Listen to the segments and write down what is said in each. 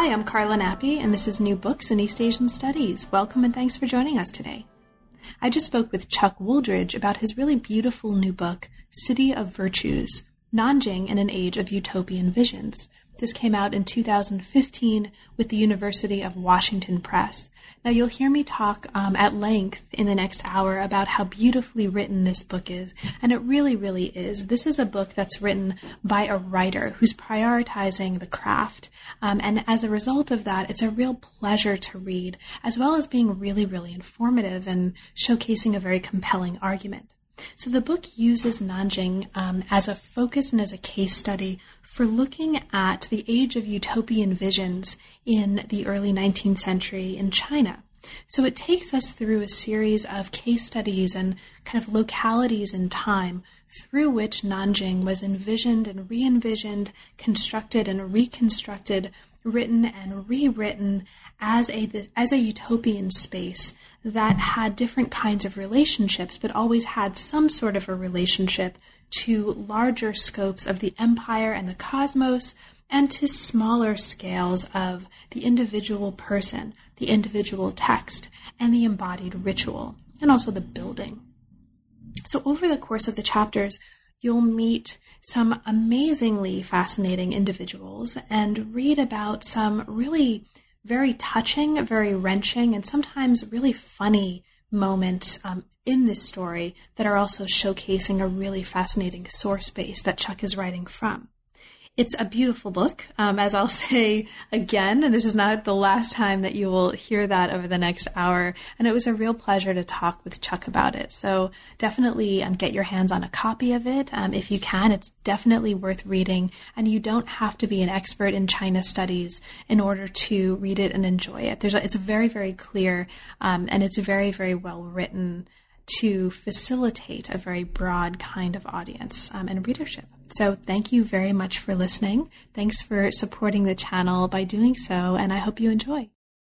Hi, I'm Carla Nappi, and this is New Books in East Asian Studies. Welcome and thanks for joining us today. I just spoke with Chuck Wooldridge about his really beautiful new book, City of Virtues, Nanjing in an Age of Utopian Visions. This came out in 2015 with the University of Washington Press. Now, you'll hear me talk at length in the next hour about how beautifully written this book is, and it really, really is. This is a book that's written by a writer who's prioritizing the craft, and as a result of that, it's a real pleasure to read, as well as being really, really informative and showcasing a very compelling argument. So the book uses Nanjing as a focus and as a case study for looking at the age of utopian visions in the early 19th century in China. So it takes us through a series of case studies and kind of localities in time through which Nanjing was envisioned and re-envisioned, constructed and reconstructed, written and rewritten as a utopian space that had different kinds of relationships, but always had some sort of a relationship to larger scopes of the empire and the cosmos, and to smaller scales of the individual person, the individual text, and the embodied ritual, and also the building. So over the course of the chapters, you'll meet some amazingly fascinating individuals and read about some really very touching, very wrenching, and sometimes really funny moments in this story that are also showcasing a really fascinating source base that Chuck is writing from. It's a beautiful book, as I'll say again, and this is not the last time that you will hear that over the next hour, and it was a real pleasure to talk with Chuck about it. So definitely get your hands on a copy of it if you can. It's definitely worth reading, and you don't have to be an expert in China studies in order to read it and enjoy it. It's very, very clear, and it's very, very well written to facilitate a very broad kind of audience and readership. So thank you very much for listening. Thanks for supporting the channel by doing so, and I hope you enjoy.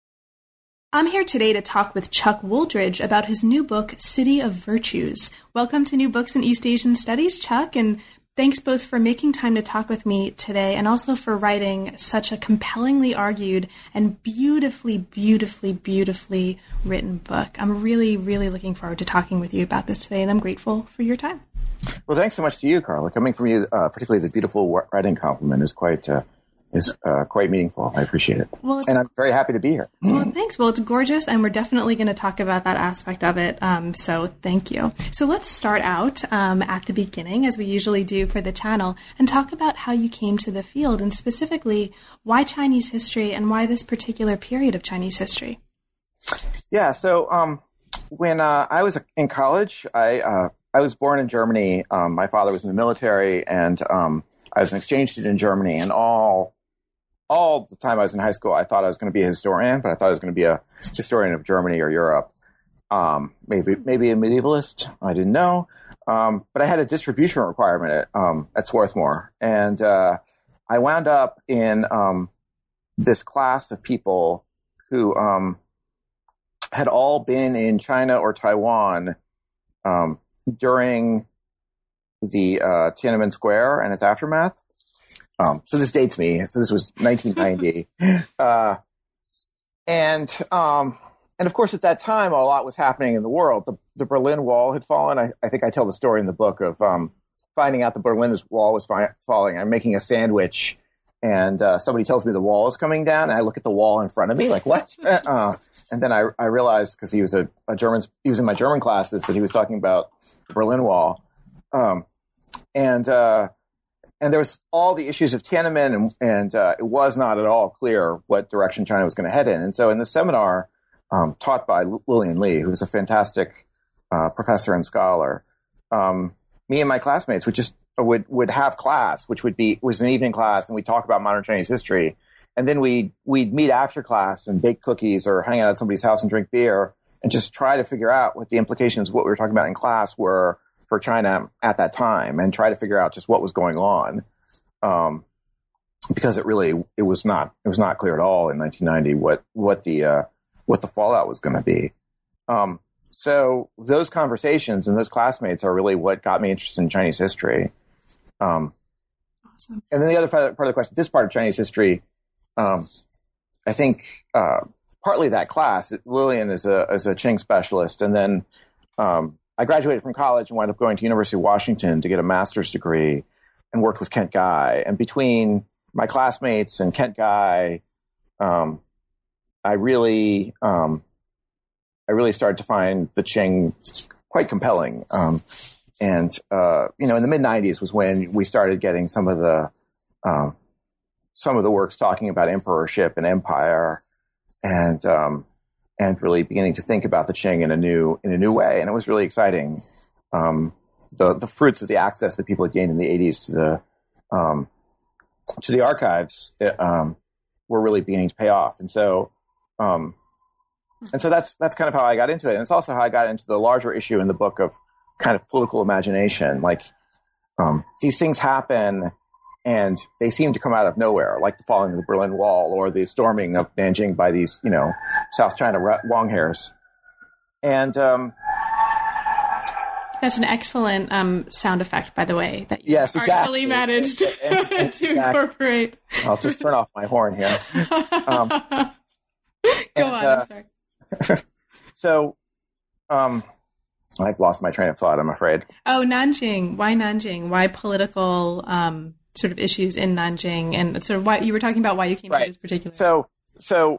I'm here today to talk with Chuck Wooldridge about his new book, City of Virtues. Welcome to New Books in East Asian Studies, Chuck, and thanks both for making time to talk with me today and also for writing such a compellingly argued and beautifully, beautifully, beautifully written book. I'm really, really looking forward to talking with you about this today, and I'm grateful for your time. Well, thanks so much to you, Carla. Coming from you, particularly the beautiful writing compliment is quite meaningful. I appreciate it. Well, and I'm very happy to be here. Well, thanks. Well, it's gorgeous, and we're definitely going to talk about that aspect of it. So thank you. So let's start out at the beginning, as we usually do for the channel, and talk about how you came to the field, and specifically why Chinese history and why this particular period of Chinese history. Yeah. So when I was in college, I was born in Germany. My father was in the military, and I was an exchange student in Germany. And all the time I was in high school, I thought I was going to be a historian, but I thought I was going to be a historian of Germany or Europe. Maybe a medievalist. I didn't know. But I had a distribution requirement at Swarthmore, and I wound up in this class of people who had all been in China or Taiwan during the Tiananmen Square and its aftermath. So this dates me. So this was 1990. And of course, at that time, a lot was happening in the world. The Berlin Wall had fallen. I think I tell the story in the book of finding out the Berlin Wall was falling. I'm making a sandwich, and somebody tells me the wall is coming down, and I look at the wall in front of me like, what? And then I realized, because he was he was in my German classes, that he was talking about the Berlin Wall. And there was all the issues of Tiananmen, and it was not at all clear what direction China was going to head in. And so in the seminar taught by Lillian Li, who's a fantastic professor and scholar, me and my classmates would have class, which was an evening class, and we'd talk about modern Chinese history. And then we'd meet after class and bake cookies or hang out at somebody's house and drink beer and just try to figure out what the implications of what we were talking about in class were for China at that time, and try to figure out just what was going on. Because it was not clear at all in 1990 what the fallout was going to be. So those conversations and those classmates are really what got me interested in Chinese history. Awesome. And then the other part of the question, this part of Chinese history, I think partly that class. Lillian is a Qing specialist, and then I graduated from college and wound up going to University of Washington to get a master's degree, and worked with Kent Guy. And between my classmates and Kent Guy, I really started to find the Qing quite compelling. In the mid '90s was when we started getting some of the works talking about emperorship and empire, and really beginning to think about the Qing in a new way. And it was really exciting. The fruits of the access that people had gained in the '80s to the archives were really beginning to pay off. And so that's kind of how I got into it. And it's also how I got into the larger issue in the book of kind of political imagination. Like, these things happen and they seem to come out of nowhere, like the falling of the Berlin Wall or the storming of Nanjing by these, South China Longhairs. And that's an excellent sound effect, by the way, that you yes, exactly. artfully managed to incorporate. I'll just turn off my horn here. Go on, I'm sorry. So, I've lost my train of thought, I'm afraid. Oh, Nanjing. Why Nanjing? Why political sort of issues in Nanjing? And sort of why you were talking about why you came to this particular. So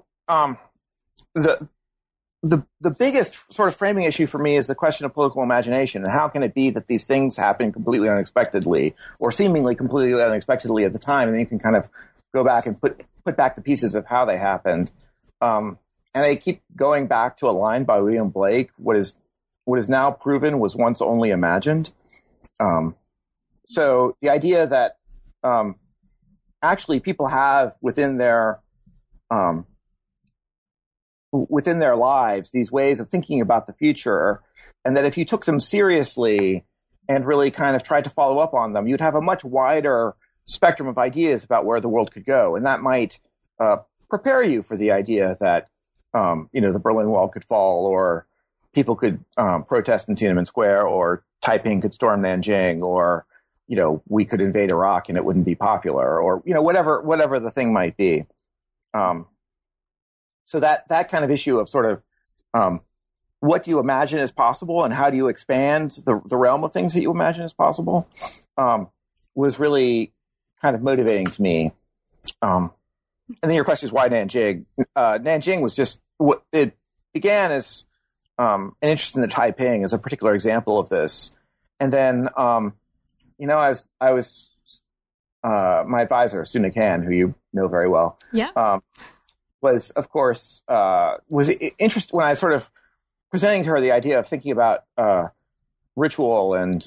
the biggest sort of framing issue for me is the question of political imagination, and how can it be that these things happen completely unexpectedly or seemingly completely unexpectedly at the time, and then you can kind of go back and put back the pieces of how they happened. And I keep going back to a line by William Blake: what is now proven was once only imagined. So the idea that actually people have within their lives these ways of thinking about the future, and that if you took them seriously and really kind of tried to follow up on them, you'd have a much wider spectrum of ideas about where the world could go. And that might prepare you for the idea that the Berlin Wall could fall, or people could protest in Tiananmen Square, or Taiping could storm Nanjing, or we could invade Iraq and it wouldn't be popular, or whatever the thing might be. So that kind of issue of sort of what do you imagine is possible, and how do you expand the realm of things that you imagine is possible, was really kind of motivating to me. And then your question is why Nanjing? Nanjing was just what it began as an interest in the Taiping as a particular example of this. And then, I was my advisor, Suna Kan, who you know very well. Yeah. Was, of course, was interested when I was sort of presenting to her the idea of thinking about ritual and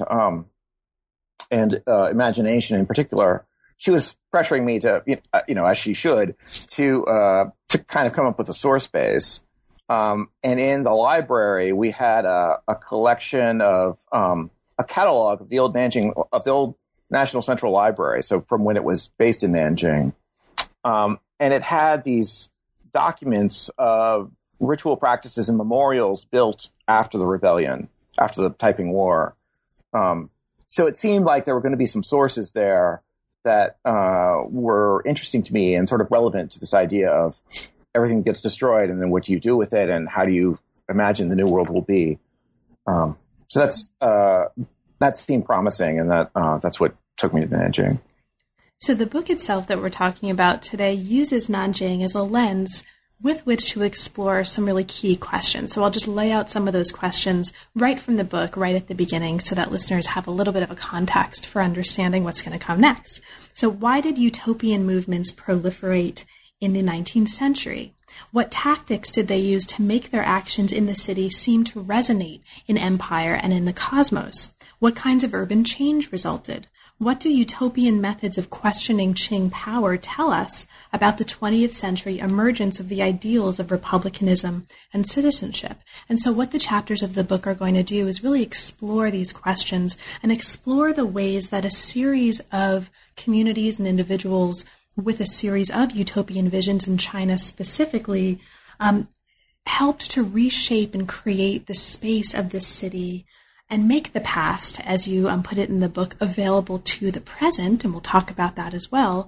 imagination in particular. She was pressuring me to, as she should, to kind of come up with a source base. And in the library, we had a collection of a catalog of the old National Central Library, so from when it was based in Nanjing, and it had these documents of ritual practices and memorials built after the rebellion, after the Taiping War. So it seemed like there were going to be some sources there that were interesting to me and sort of relevant to this idea of everything gets destroyed, and then what do you do with it, and how do you imagine the new world will be? So that seemed promising, and that's what took me to Nanjing. So the book itself that we're talking about today uses Nanjing as a lens with which to explore some really key questions. So I'll just lay out some of those questions right from the book, right at the beginning, so that listeners have a little bit of a context for understanding what's going to come next. So why did utopian movements proliferate in the 19th century? What tactics did they use to make their actions in the city seem to resonate in empire and in the cosmos? What kinds of urban change resulted? What do utopian methods of questioning Qing power tell us about the 20th century emergence of the ideals of republicanism and citizenship? And so what the chapters of the book are going to do is really explore these questions and explore the ways that a series of communities and individuals with a series of utopian visions in China specifically helped to reshape and create the space of this city and make the past, as you put it in the book, available to the present, and we'll talk about that as well,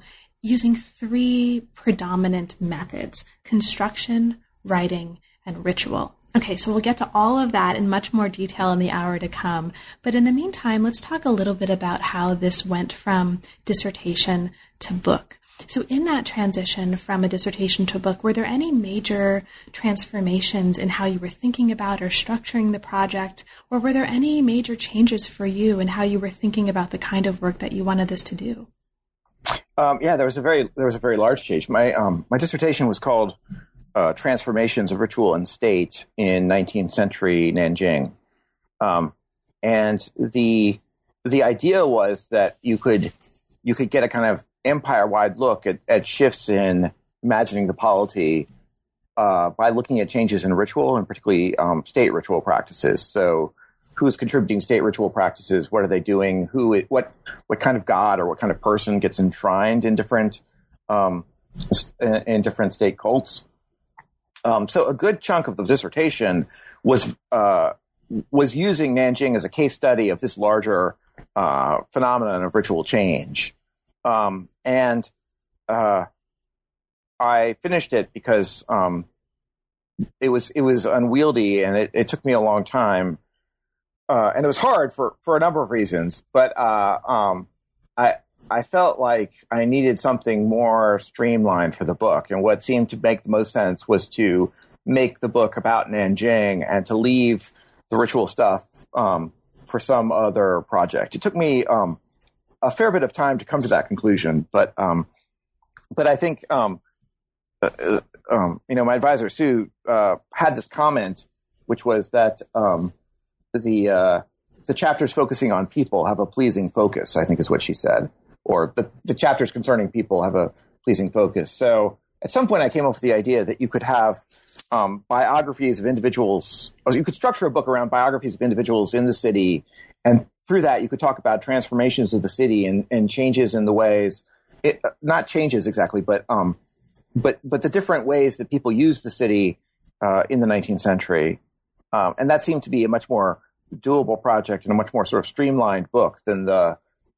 using three predominant methods: construction, writing, and ritual. Okay, so we'll get to all of that in much more detail in the hour to come. But in the meantime, let's talk a little bit about how this went from dissertation to book. So in that transition from a dissertation to a book, were there any major transformations in how you were thinking about or structuring the project? Or were there any major changes for you in how you were thinking about the kind of work that you wanted this to do? Yeah, there was a very large change. My dissertation was called Transformations of Ritual and State in 19th Century Nanjing, and the idea was that you could get a kind of empire-wide look at shifts in imagining the polity by looking at changes in ritual and particularly state ritual practices. So, who's contributing state ritual practices? What are they doing? What kind of god or what kind of person gets enshrined in different state cults? So a good chunk of the dissertation was using Nanjing as a case study of this larger phenomenon of ritual change. And I finished it because it was unwieldy and it took me a long time. And it was hard for a number of reasons, but I felt like I needed something more streamlined for the book. And what seemed to make the most sense was to make the book about Nanjing and to leave the ritual stuff for some other project. It took me a fair bit of time to come to that conclusion, but I think my advisor Sue had this comment, which was that the chapters focusing on people have a pleasing focus, I think is what she said. Or the chapters concerning people have a pleasing focus. So at some point I came up with the idea that you could have biographies of individuals, or you could structure a book around biographies of individuals in the city, and through that you could talk about transformations of the city and changes in the ways, not changes exactly, but the different ways that people used the city in the 19th century. And that seemed to be a much more doable project and a much more sort of streamlined book than the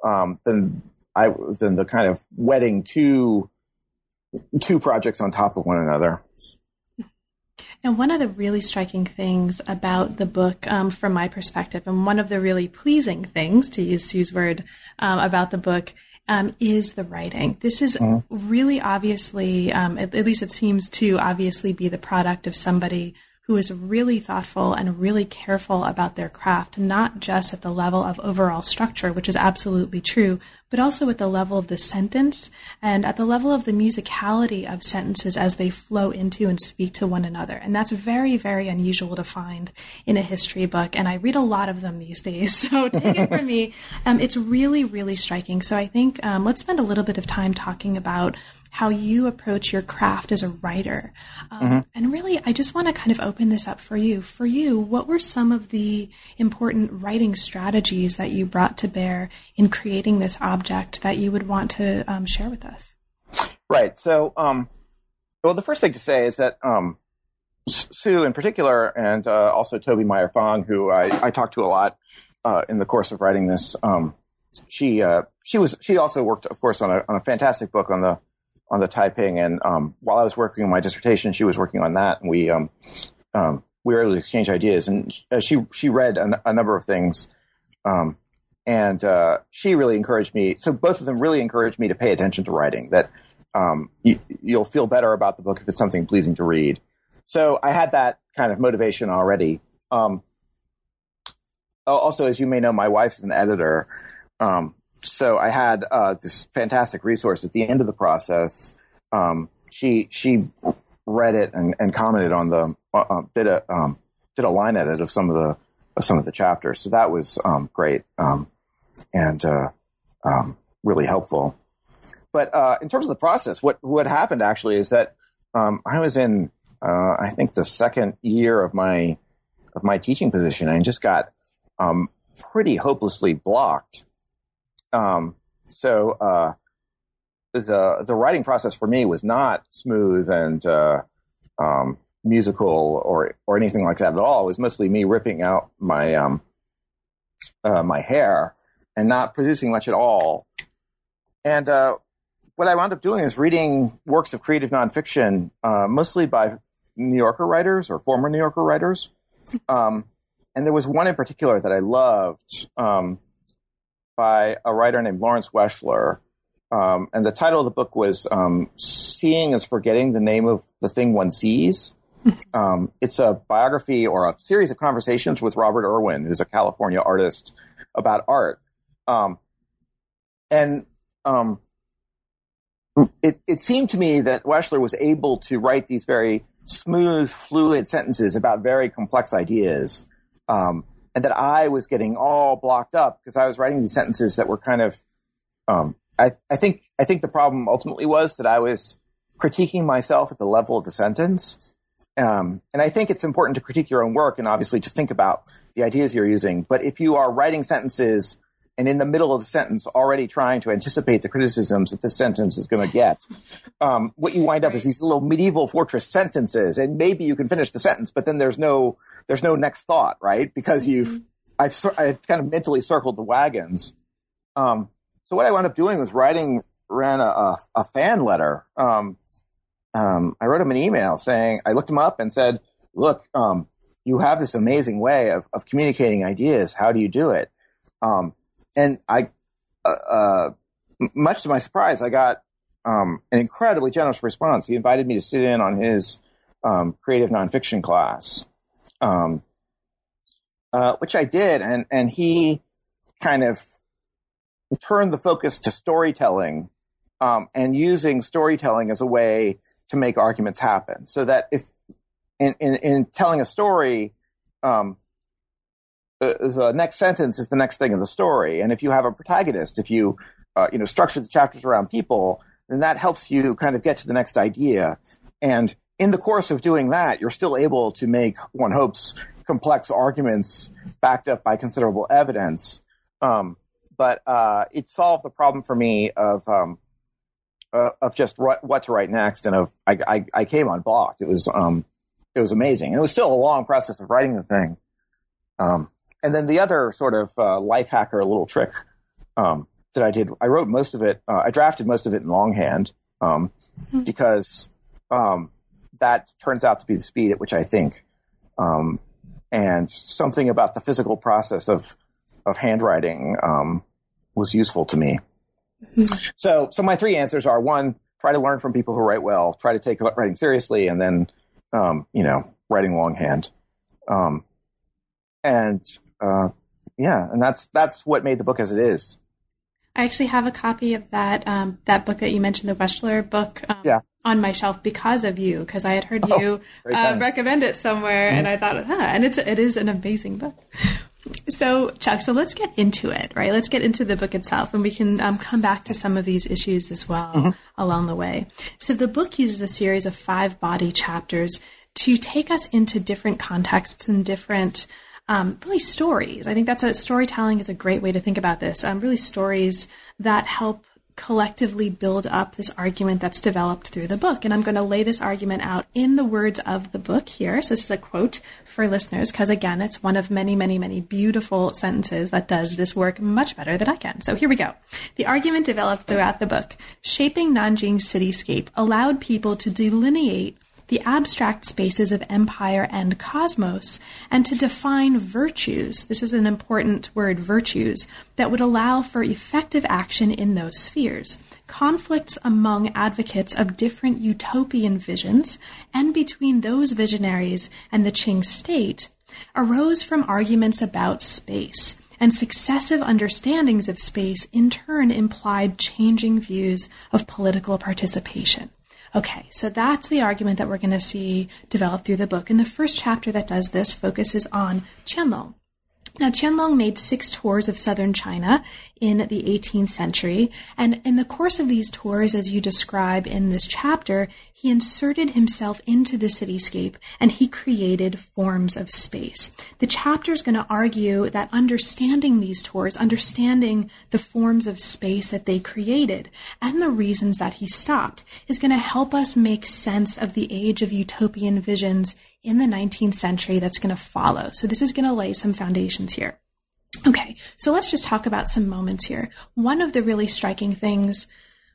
kind of wedding two projects on top of one another. And one of the really striking things about the book, from my perspective, and one of the really pleasing things, to use Sue's word, about the book, is the writing. This is really obviously, at least it seems to obviously be the product of somebody who is really thoughtful and really careful about their craft, not just at the level of overall structure, which is absolutely true, but also at the level of the sentence and at the level of the musicality of sentences as they flow into and speak to one another. And that's very, very unusual to find in a history book. And I read a lot of them these days. So take it from me. It's really, really striking. So I think let's spend a little bit of time talking about how you approach your craft as a writer. And really, I just want to kind of open this up for you. For you, what were some of the important writing strategies that you brought to bear in creating this object that you would want to share with us? Right. So, well, the first thing to say is that Sue in particular, and also Toby Meyer-Fong, who I talked to a lot in the course of writing this, she also worked, of course, on a fantastic book on the Taiping, and while I was working on my dissertation, she was working on that, and we were able to exchange ideas. And she read a number of things, and she really encouraged me. So both of them really encouraged me to pay attention to writing. That you'll feel better about the book if it's something pleasing to read. So I had that kind of motivation already. Also, as you may know, my wife is an editor. So I had this fantastic resource at the end of the process. She read it and commented on did a line edit of some of the chapters. So that was great and really helpful. But in terms of the process, what happened actually is that I was in I think the second year of my teaching position and just got pretty hopelessly blocked. So the writing process for me was not smooth and musical or anything like that at all. It was mostly me ripping out my my hair and not producing much at all. And what I wound up doing is reading works of creative nonfiction, mostly by New Yorker writers or former New Yorker writers. And there was one in particular that I loved by a writer named Lawrence Weschler. And the title of the book was Seeing is Forgetting the Name of the Thing One Sees. It's a biography or a series of conversations with Robert Irwin, who's a California artist, about art. It seemed to me that Weschler was able to write these very smooth, fluid sentences about very complex ideas, and that I was getting all blocked up because I was writing these sentences that were kind of. I think the problem ultimately was that I was critiquing myself at the level of the sentence, and I think it's important to critique your own work and obviously to think about the ideas you're using. But if you are writing sentences and in the middle of the sentence already trying to anticipate the criticisms that this sentence is going to get, what you wind up is these little medieval fortress sentences, and maybe you can finish the sentence, but then there's no next thought, right? Because I've kind of mentally circled the wagons. So what I wound up doing was ran a fan letter. I wrote him an email saying, I looked him up and said, look, you have this amazing way of communicating ideas. How do you do it? And I, much to my surprise, I got an incredibly generous response. He invited me to sit in on his creative nonfiction class, which I did. And he kind of turned the focus to storytelling and using storytelling as a way to make arguments happen. So that if in telling a story, the next sentence is the next thing in the story. And if you have a protagonist, if you, structure the chapters around people, then that helps you kind of get to the next idea. And in the course of doing that, you're still able to make, one hopes, complex arguments backed up by considerable evidence. But it solved the problem for me of just what to write next. And I came unblocked. It was amazing. And it was still a long process of writing the thing. And then the other sort of life hacker little trick that I did, I wrote most of it, I drafted most of it in longhand because that turns out to be the speed at which I think. And something about the physical process of handwriting was useful to me. So my three answers are: one, try to learn from people who write well, try to take writing seriously, and then, writing longhand. And that's what made the book as it is. I actually have a copy of that book that you mentioned, the Weschler book, on my shelf because of you, because I had heard you recommend it somewhere, and I thought, and it is an amazing book. So, Chuck, let's get into it, right? Let's get into the book itself, and we can come back to some of these issues as well along the way. So the book uses a series of 5 body chapters to take us into different contexts and different really stories. I think storytelling is a great way to think about this. Really stories that help collectively build up this argument that's developed through the book. And I'm going to lay this argument out in the words of the book here. So this is a quote for listeners, because again, it's one of many, many, many beautiful sentences that does this work much better than I can. So here we go. The argument developed throughout the book. Shaping Nanjing's cityscape allowed people to delineate the abstract spaces of empire and cosmos, and to define virtues, this is an important word, virtues, that would allow for effective action in those spheres. Conflicts among advocates of different utopian visions, and between those visionaries and the Qing state, arose from arguments about space, and successive understandings of space in turn implied changing views of political participation. Okay, so that's the argument that we're going to see develop through the book. And the first chapter that does this focuses on Qianlong. Now, Qianlong made 6 tours of southern China in the 18th century, and in the course of these tours, as you describe in this chapter, he inserted himself into the cityscape and he created forms of space. The chapter is going to argue that understanding these tours, understanding the forms of space that they created and the reasons that he stopped, is going to help us make sense of the age of utopian visions in the 19th century that's going to follow. So this is going to lay some foundations here. Okay, so let's just talk about some moments here. One of the really striking things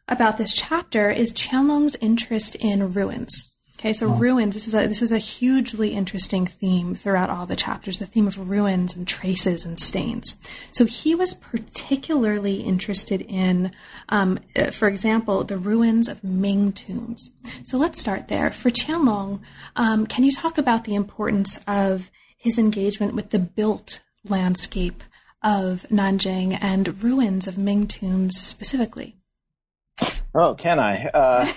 about this chapter is Qianlong's interest in ruins. Okay, so ruins, this is a hugely interesting theme throughout all the chapters, the theme of ruins and traces and stains. So he was particularly interested in, for example, the ruins of Ming tombs. So let's start there. For Qianlong, can you talk about the importance of his engagement with the built landscape of Nanjing and ruins of Ming tombs specifically? Oh, can I?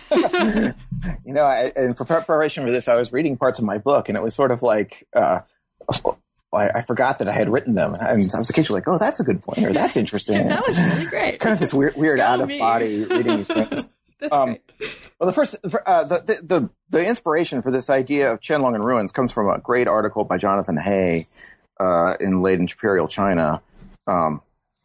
In preparation for this, I was reading parts of my book, and it was sort of like I forgot that I had written them, and I was occasionally like, "Oh, that's a good point," or "That's interesting." That was really great. Kind of this weird out of body reading experience. That's great. Well, the inspiration for this idea of Qianlong and ruins comes from a great article by Jonathan Hay in late imperial China, and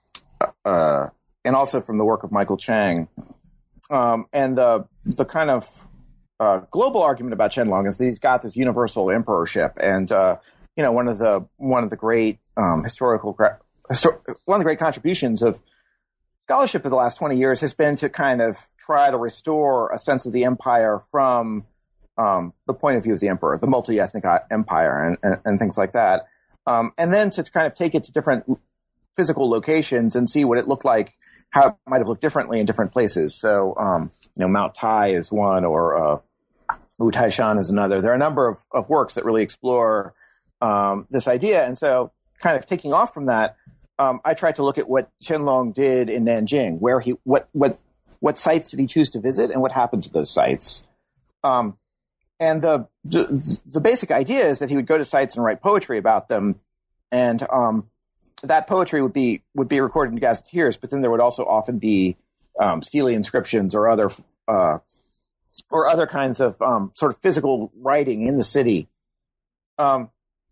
also from the work of Michael Chang. And the kind of global argument about Qianlong is that he's got this universal emperorship, and one of the great one of the great contributions of scholarship of the last 20 years has been to kind of try to restore a sense of the empire from the point of view of the emperor, the multi-ethnic empire, and things like that, and then to kind of take it to different physical locations and see what it looked like, how it might have looked differently in different places. So, Mount Tai is one, or Wu Taishan is another. There are a number of works that really explore this idea. And so, kind of taking off from that, I tried to look at what Qianlong did in Nanjing, where what sites did he choose to visit, and what happened to those sites. And the basic idea is that he would go to sites and write poetry about them, and that poetry would be recorded in gazetteers, but then there would also often be stele inscriptions or other kinds of sort of physical writing in the city. The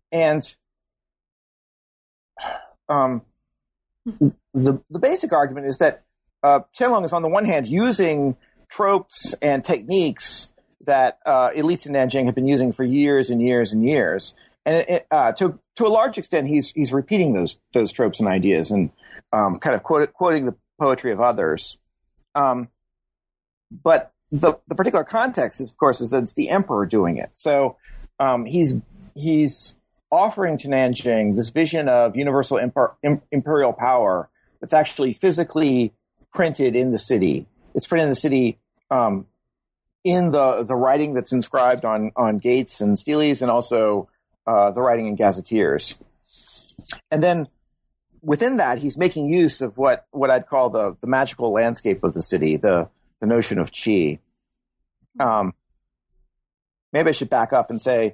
basic argument is that Qianlong is on the one hand using tropes and techniques that elites in Nanjing have been using for years and years and years. And to a large extent, he's repeating those tropes and ideas and kind of quoting the poetry of others. But the particular context is, of course, is that it's the emperor doing it. So he's offering to Nanjing this vision of universal imperial power that's actually physically printed in the city. It's printed in the city in the writing that's inscribed on gates and steles, and also the writing in gazetteers. And then within that, he's making use of what I'd call the magical landscape of the city, the notion of qi. Maybe I should back up and say,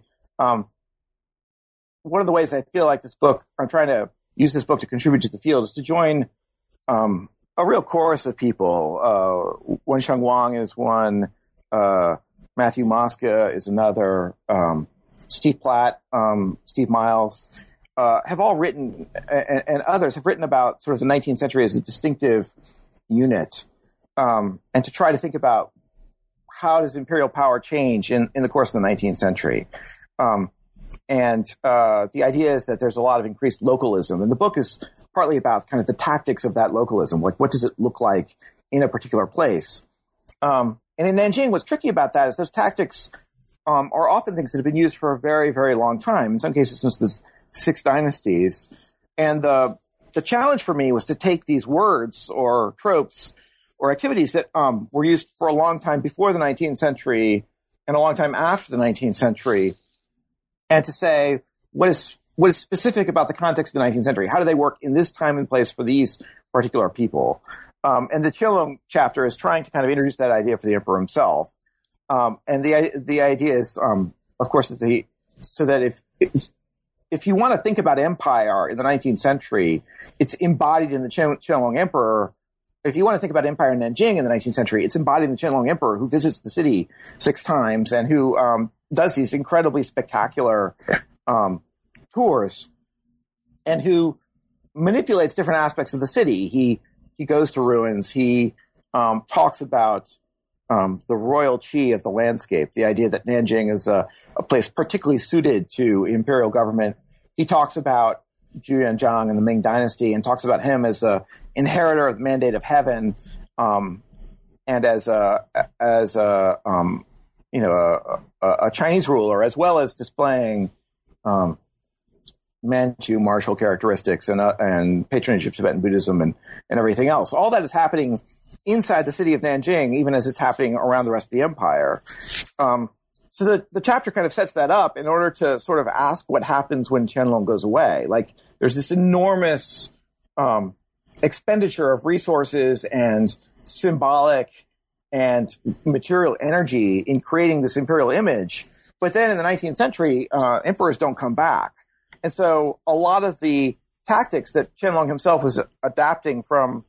one of the ways I feel like I'm trying to use this book to contribute to the field, is to join a real chorus of people. Wensheng Wang is one, Matthew Mosca is another, Steve Platt, Steve Miles, have all written, and others have written about sort of the 19th century as a distinctive unit, and to try to think about how does imperial power change in the course of the 19th century. And the idea is that there's a lot of increased localism, and the book is partly about kind of the tactics of that localism, like what does it look like in a particular place. And in Nanjing, what's tricky about that is those tactics are often things that have been used for a very, very long time, in some cases since the Six Dynasties. And the challenge for me was to take these words or tropes or activities that were used for a long time before the 19th century and a long time after the 19th century, and to say, what is specific about the context of the 19th century? How do they work in this time and place for these particular people? And the Qianlong chapter is trying to kind of introduce that idea for the emperor himself. And the idea is, of course, so that if you want to think about empire in the 19th century, it's embodied in the Qianlong emperor. If you want to think about empire in Nanjing in the 19th century, it's embodied in the Qianlong emperor, who visits the city 6 times and who does these incredibly spectacular tours, and who manipulates different aspects of the city. He goes to ruins. He talks about the royal qi of the landscape, the idea that Nanjing is a place particularly suited to imperial government. He talks about Zhu Yuanzhang and the Ming Dynasty, and talks about him as a inheritor of the mandate of heaven, and as a Chinese ruler, as well as displaying Manchu martial characteristics and patronage of Tibetan Buddhism and everything else. All that is happening inside the city of Nanjing, even as it's happening around the rest of the empire. So the chapter kind of sets that up in order to sort of ask what happens when Qianlong goes away. Like, there's this enormous expenditure of resources and symbolic and material energy in creating this imperial image. But then in the 19th century, emperors don't come back. And so a lot of the tactics that Qianlong himself was adapting from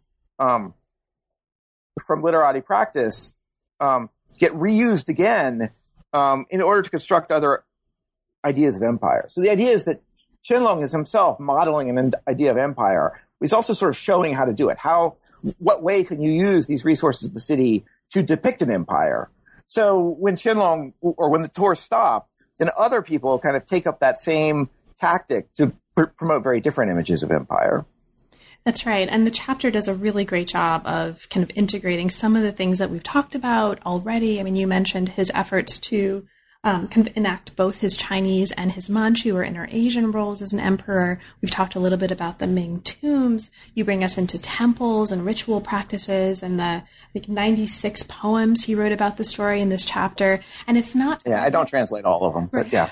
literati practice get reused again in order to construct other ideas of empire. So the idea is that Qianlong is himself modeling an idea of empire. He's also sort of showing how to do it. What way can you use these resources of the city to depict an empire? So when Qianlong, or when the tours stop, then other people kind of take up that same tactic to promote very different images of empire. That's right. And the chapter does a really great job of kind of integrating some of the things that we've talked about already. I mean, you mentioned his efforts to kind of enact both his Chinese and his Manchu or Inner Asian roles as an emperor. We've talked a little bit about the Ming tombs. You bring us into temples and ritual practices and the, I think, 96 poems he wrote about the story in this chapter. And it's not... Yeah, I don't translate all of them, but yeah.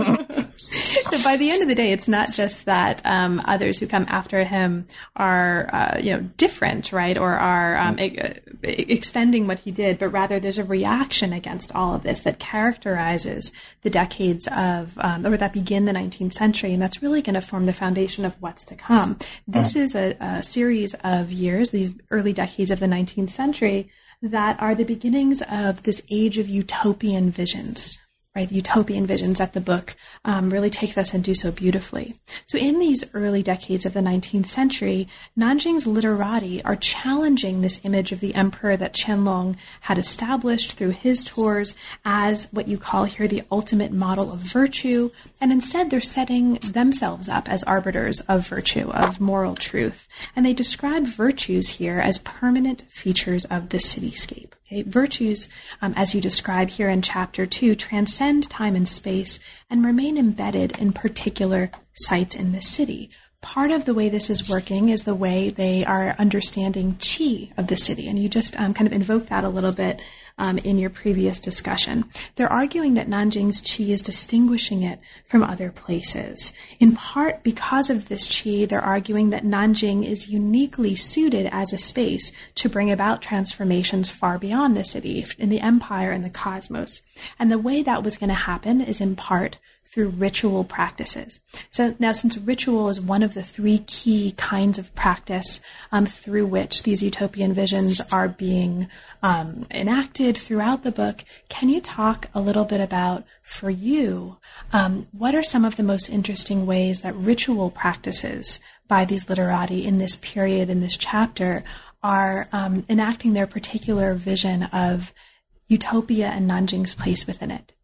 So by the end of the day, it's not just that others who come after him are, different, right, or are extending what he did, but rather there's a reaction against all of this that characterizes the decades of, or that begin the 19th century, and that's really going to form the foundation of what's to come. This is a series of years, these early decades of the 19th century, that are the beginnings of this age of utopian visions. Right, the utopian visions that the book really takes us and do so beautifully. So in these early decades of the 19th century, Nanjing's literati are challenging this image of the emperor that Qianlong had established through his tours as what you call here the ultimate model of virtue, and instead they're setting themselves up as arbiters of virtue, of moral truth. And they describe virtues here as permanent features of the cityscape. Virtues, as you describe here in Chapter 2, transcend time and space and remain embedded in particular sites in the city. Part of the way this is working is the way they are understanding qi of the city, and you just kind of invoked that a little bit in your previous discussion. They're arguing that Nanjing's qi is distinguishing it from other places. In part because of this qi, they're arguing that Nanjing is uniquely suited as a space to bring about transformations far beyond the city, in the empire and the cosmos. And the way that was going to happen is in part through ritual practices. So now, since ritual is one of the three key kinds of practice through which these utopian visions are being enacted throughout the book, can you talk a little bit about, for you, what are some of the most interesting ways that ritual practices by these literati in this period, in this chapter, are enacting their particular vision of utopia and Nanjing's place within it?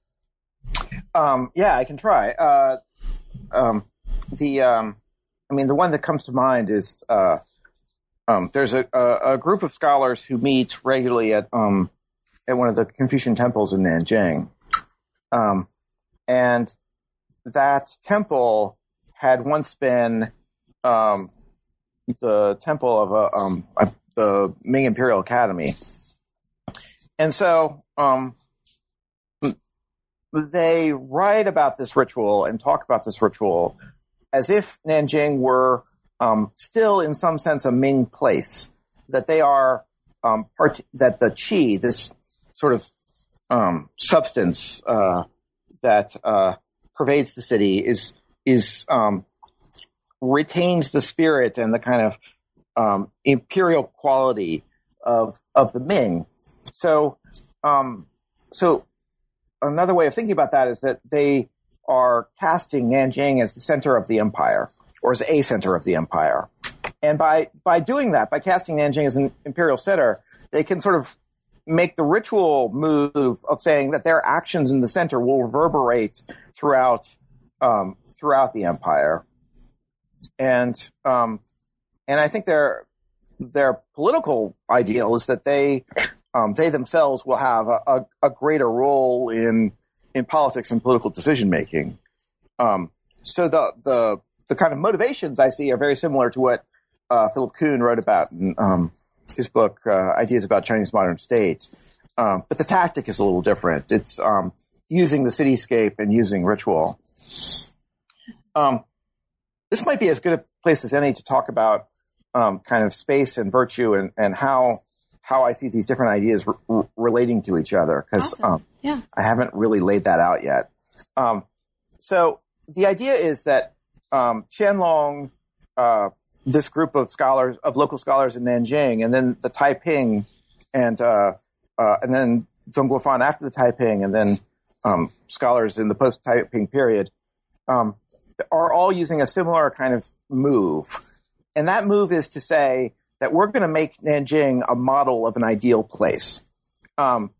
Yeah, I can try. The one that comes to mind is there's a group of scholars who meet regularly at one of the Confucian temples in Nanjing, and that temple had once been the temple of the Ming Imperial Academy, and so they write about this ritual and talk about this ritual as if Nanjing were still, in some sense, a Ming place. That they are that the qi, this sort of substance that pervades the city, is retains the spirit and the kind of imperial quality of the Ming. So another way of thinking about that is that they are casting Nanjing as the center of the empire, or as a center of the empire. And by doing that, by casting Nanjing as an imperial center, they can sort of make the ritual move of saying that their actions in the center will reverberate throughout the empire. And I think their political ideal is that they they themselves will have a greater role in politics and political decision making. So the kind of motivations I see are very similar to what Philip Kuhn wrote about in his book Ideas About Chinese Modern State. But the tactic is a little different. It's using the cityscape and using ritual. This might be as good a place as any to talk about kind of space and virtue and how I see these different ideas relating to each other, because awesome. I haven't really laid that out yet. So the idea is that Qianlong, this group of local scholars in Nanjing, and then the Taiping, and then Zhong Guofan after the Taiping, and then scholars in the post-Taiping period, are all using a similar kind of move. And that move is to say that we're going to make Nanjing a model of an ideal place. So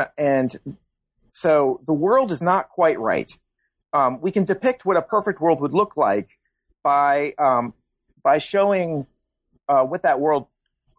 the world is not quite right. We can depict what a perfect world would look like by showing what that world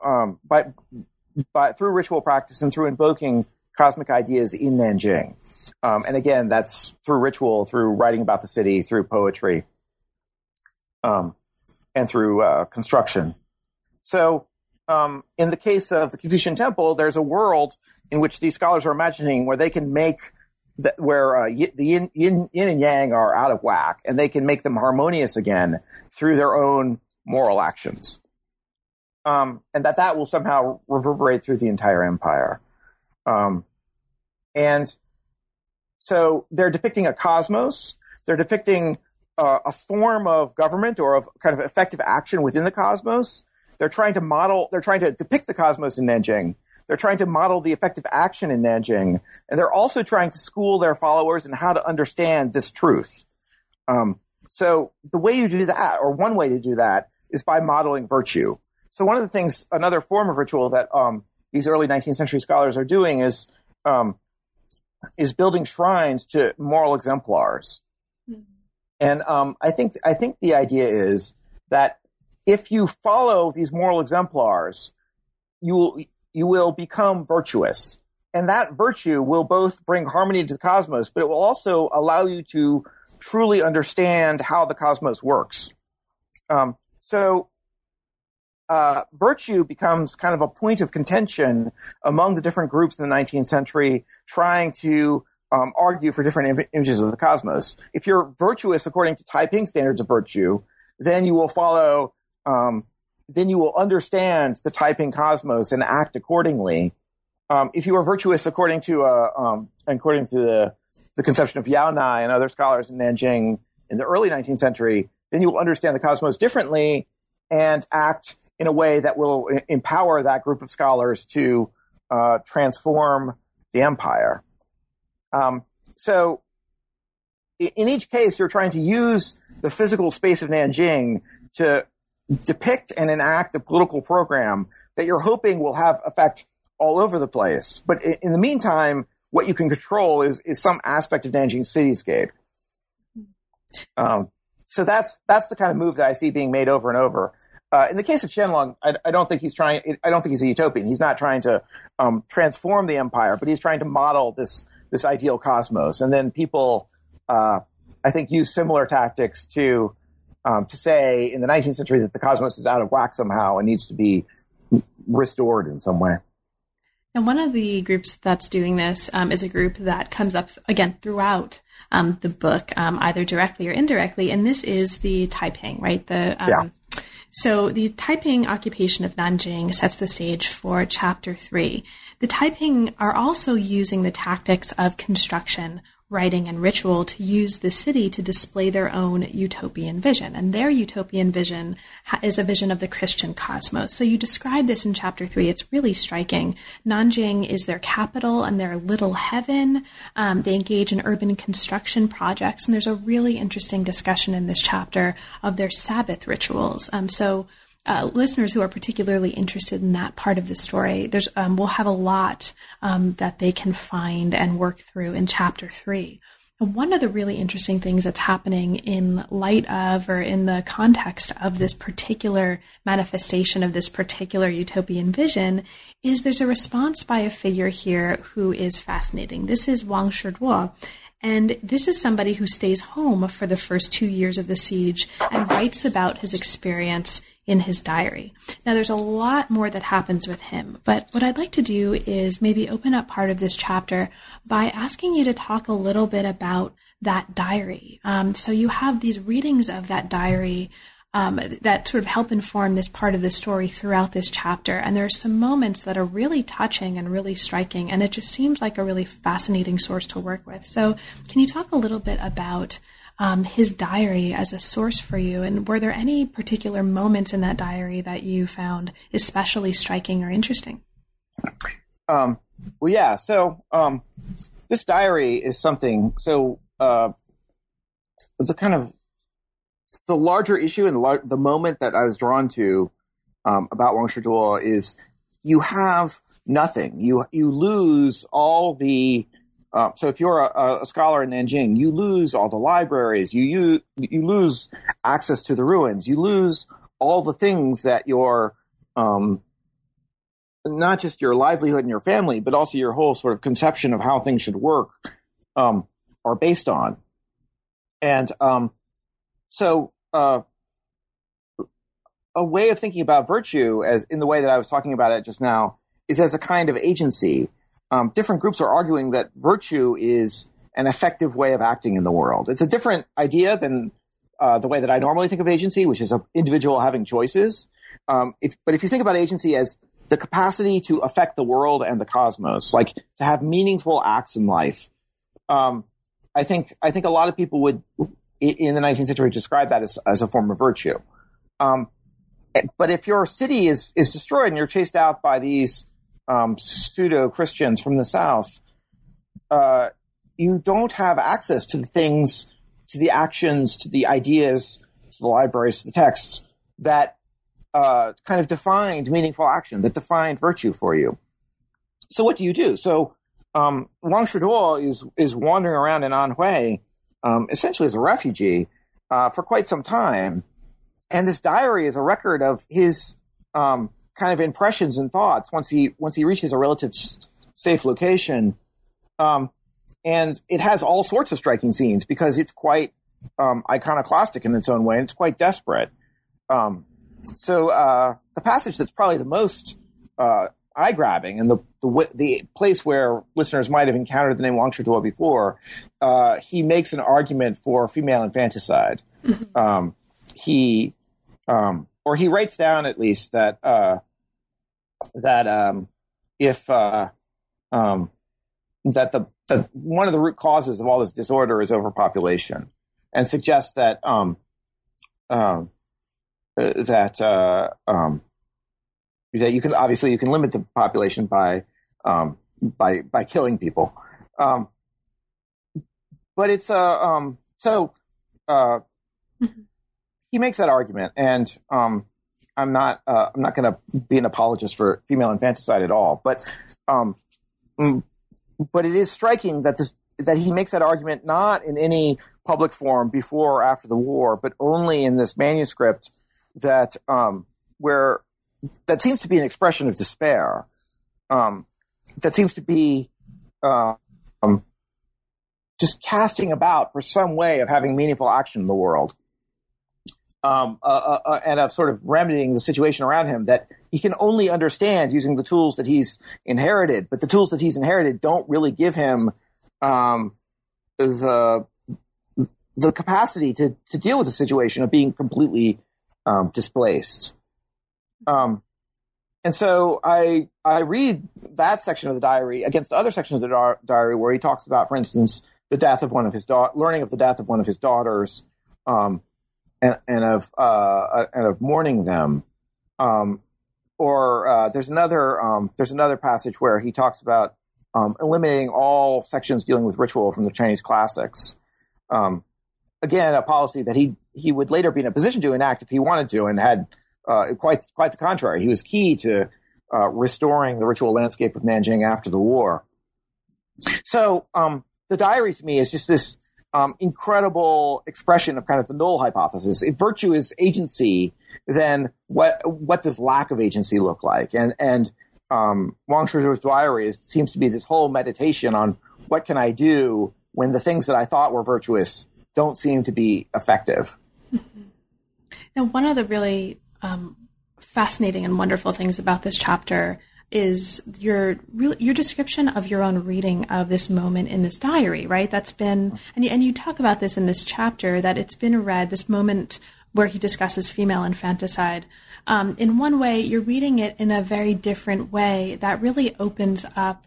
through ritual practice and through invoking cosmic ideas in Nanjing. And again, that's through ritual, through writing about the city, through poetry, and through construction. So in the case of the Confucian Temple, there's a world in which these scholars are imagining where they can make where the yin and yang are out of whack, and they can make them harmonious again through their own moral actions. And that will somehow reverberate through the entire empire. And so they're depicting a cosmos. They're depicting a form of government or of kind of effective action within the cosmos. They're trying to depict the cosmos in Nanjing. They're trying to model the effective action in Nanjing. And they're also trying to school their followers in how to understand this truth. So the way you do that, or one way to do that, is by modeling virtue. So one of the things, another form of ritual that these early 19th century scholars are doing is building shrines to moral exemplars. Mm-hmm. And I think the idea is that if you follow these moral exemplars, you will become virtuous. And that virtue will both bring harmony to the cosmos, but it will also allow you to truly understand how the cosmos works. So virtue becomes kind of a point of contention among the different groups in the 19th century trying to argue for different images of the cosmos. If you're virtuous according to Taiping standards of virtue, then you will follow, then you will understand the Taiping cosmos and act accordingly. If you are virtuous according to the conception of Yao Nai and other scholars in Nanjing in the early 19th century, then you will understand the cosmos differently and act in a way that will empower that group of scholars to transform the empire. So in each case, you're trying to use the physical space of Nanjing to depict and enact a political program that you're hoping will have effect all over the place. But in the meantime, what you can control is some aspect of Nanjing's cityscape. So that's the kind of move that I see being made over and over. In the case of Qianlong, I don't think he's a utopian. He's not trying to transform the empire, but he's trying to model this ideal cosmos. And then people, I think, use similar tactics to say in the 19th century that the cosmos is out of whack somehow and needs to be restored in some way. And one of the groups that's doing this is a group that comes up, again, throughout the book, either directly or indirectly, and this is the Taiping, right? So the Taiping occupation of Nanjing sets the stage for Chapter 3. The Taiping are also using the tactics of construction, writing, and ritual to use the city to display their own utopian vision. And their utopian vision is a vision of the Christian cosmos. So you describe this in Chapter 3. It's really striking. Nanjing is their capital and their little heaven. They engage in urban construction projects. And there's a really interesting discussion in this chapter of their Sabbath rituals. So listeners who are particularly interested in that part of the story, we'll have a lot that they can find and work through in Chapter 3. And one of the really interesting things that's happening in light of or in the context of this particular manifestation of this particular utopian vision is there's a response by a figure here who is fascinating. This is Wang Shiduo. And this is somebody who stays home for the first 2 years of the siege and writes about his experience in his diary. Now, there's a lot more that happens with him, but what I'd like to do is maybe open up part of this chapter by asking you to talk a little bit about that diary. So you have these readings of that diary that sort of help inform this part of the story throughout this chapter. And there are some moments that are really touching and really striking, and it just seems like a really fascinating source to work with. So can you talk a little bit about his diary as a source for you? And were there any particular moments in that diary that you found especially striking or interesting? Well, yeah. So this diary is something. So the larger issue and the moment that I was drawn to about Wang Shiduo is you have nothing. You lose all the. So if you're a scholar in Nanjing, you lose all the libraries. You lose access to the ruins. You lose all the things that your not just your livelihood and your family, but also your whole sort of conception of how things should work are based on. And so a way of thinking about virtue, as in the way that I was talking about it just now, is as a kind of agency. Different groups are arguing that virtue is an effective way of acting in the world. It's a different idea than the way that I normally think of agency, which is an individual having choices. But if you think about agency as the capacity to affect the world and the cosmos, like to have meaningful acts in life, I think a lot of people would, in the 19th century, describe that as a form of virtue. But if your city is destroyed and you're chased out by these pseudo-Christians from the South, you don't have access to the things, to the actions, to the ideas, to the libraries, to the texts that kind of defined meaningful action, that defined virtue for you. So what do you do? So Wang Shiduo is wandering around in Anhui, essentially as a refugee, for quite some time. And this diary is a record of his kind of impressions and thoughts once he reaches a relative safe location. And it has all sorts of striking scenes because it's quite iconoclastic in its own way, and it's quite desperate. So the passage that's probably the most eye-grabbing, and the place where listeners might have encountered the name Wang Shiduo before, he makes an argument for female infanticide. He writes down at least that one of the root causes of all this disorder is overpopulation, and suggests that you can limit the population by killing people. But it's he makes that argument, and I'm not going to be an apologist for female infanticide at all, but it is striking that he makes that argument not in any public forum before or after the war, but only in this manuscript that seems to be an expression of despair. That seems to be just casting about for some way of having meaningful action in the world. And of sort of remedying the situation around him that he can only understand using the tools that he's inherited, but the tools that he's inherited don't really give him the capacity to deal with the situation of being completely displaced. And so I read that section of the diary against other sections of the diary where he talks about, for instance, the death of one of his learning of the death of one of his daughters. And of mourning them, or there's another passage where he talks about eliminating all sections dealing with ritual from the Chinese classics. Again, a policy that he would later be in a position to enact if he wanted to, and had quite the contrary. He was key to restoring the ritual landscape of Nanjing after the war. So the diary to me is just this incredible expression of kind of the null hypothesis. If virtue is agency, then what does lack of agency look like? And Wang Shizhuo's diary seems to be this whole meditation on what can I do when the things that I thought were virtuous don't seem to be effective. Mm-hmm. Now, one of the really fascinating and wonderful things about this chapter is your description of your own reading of this moment in this diary, right? That's been, and you talk about this in this chapter, that it's been read, this moment where he discusses female infanticide. In one way, you're reading it in a very different way that really opens up